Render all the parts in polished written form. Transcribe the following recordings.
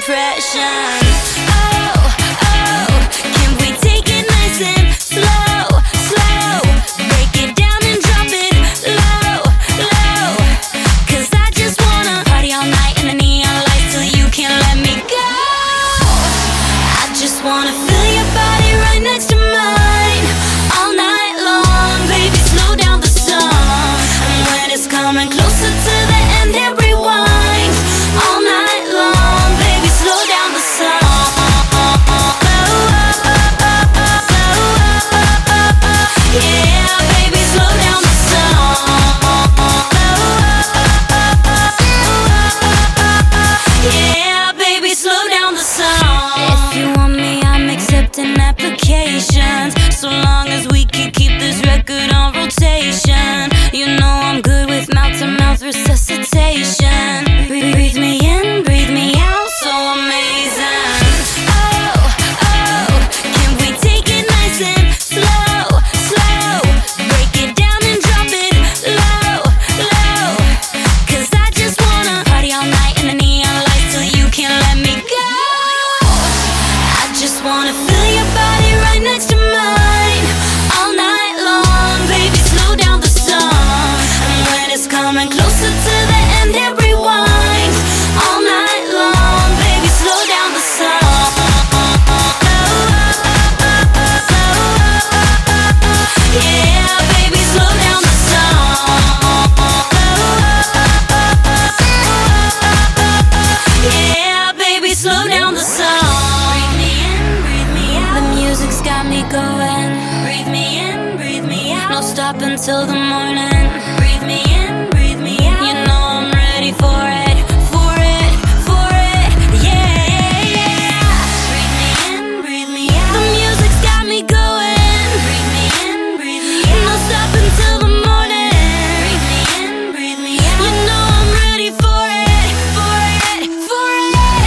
impression. Oh, oh, can we take it nice and slow, slow? Break it down and drop it low, low. 'Cause I just wanna party all night in the neon lights till you can't let me go. I just wanna feel your body right next to mine all night long. Baby, slow down the song, and when it's coming closer to the end, hit rewind all night long. Baby, slow down the song. Yeah, baby, slow down the song. Yeah, baby, slow down the song. If you want me, I'm accepting applications, so long as we can keep this record on rotation. You know I'm good with mouth-to-mouth resuscitation. Breathe me in, breathe me out, so amazing. Oh, oh, can we take it nice and slow, slow? Break it down and drop it low, low. 'Cause I just wanna party all night in the neon lights till you can't let me go. I just wanna feel your body right next to mine all night long. Baby, slow down the song, and when it's coming closer to the end, hit rewind all night long. Baby, slow down the song. Yeah, baby, slow down the song. Yeah, baby, slow down the song. Breathe me in, breathe me out. The music's got me going. Breathe me in, breathe me out. No stop until the morning. Breathe me in, breathe me out. You know I'm ready for it, for it, for it. Yeah, yeah, yeah. Breathe me in, breathe me out. The music's got me going. Breathe me in, breathe me out. No stop until the morning. Breathe me in, breathe me out. You know I'm ready for it, for it, for it.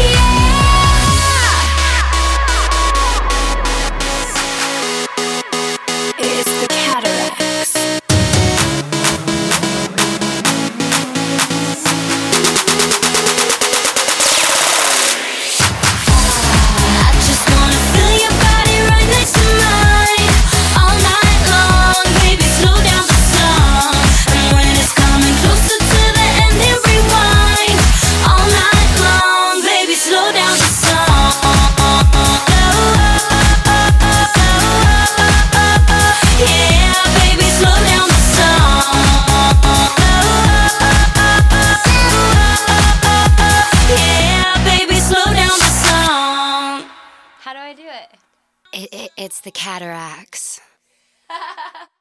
Yeah. It's the Cataracts. I just wanna feel your body right next to mine all night long. Baby, slow down the song, and when it's coming closer to the end, hit rewind all night long. Baby, slow down the song. Yeah, baby, slow down the song. Yeah, baby, slow down the song. How do I do it? It's the Cataracts.